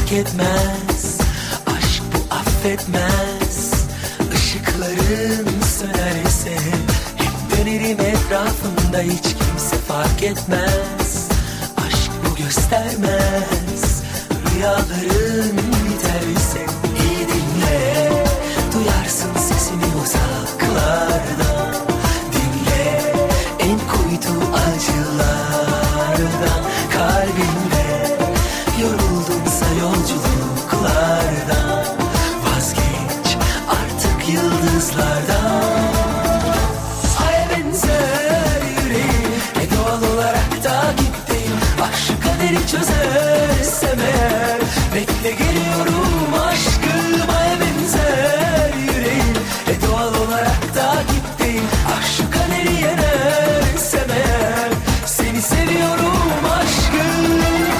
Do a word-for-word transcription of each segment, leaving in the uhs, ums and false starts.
fark etmez. Aşk bu affetmez. Işıkların sönerse hep dönerim etrafında, hiç kimse fark etmez. Aşk bu göstermez. Rüyaların biterse iyi dinle, duyarsın sesini uzaklardan. Dinle en kuytu acılardan. Kalbinde yoruldunsa yolculuklardan, vazgeç artık yıldızlardan. Aya benzer yüreğim, e doğal olarak takipteyim. Aşk kaderi çözersem eğer, bekle geliyorum aşkım. Aya benzer yüreğim, e doğal olarak takipteyim. Aşk kaderi yenersem eğer, seni seviyorum aşkım.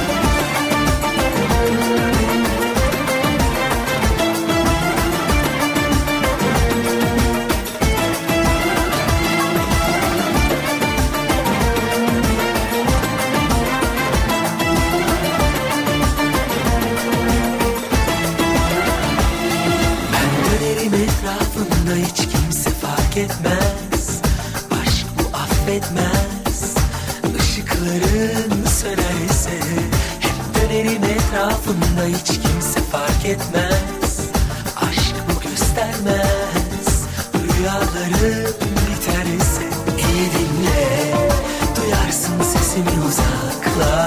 Etrafında hiç kimse fark etmez. Aşk bu affetmez. Işıkların sönerse hep dönerim etrafında, hiç kimse fark etmez. Aşk bu göstermez. Rüyaların biterse iyi dinle, duyarsın sesimi uzaklar.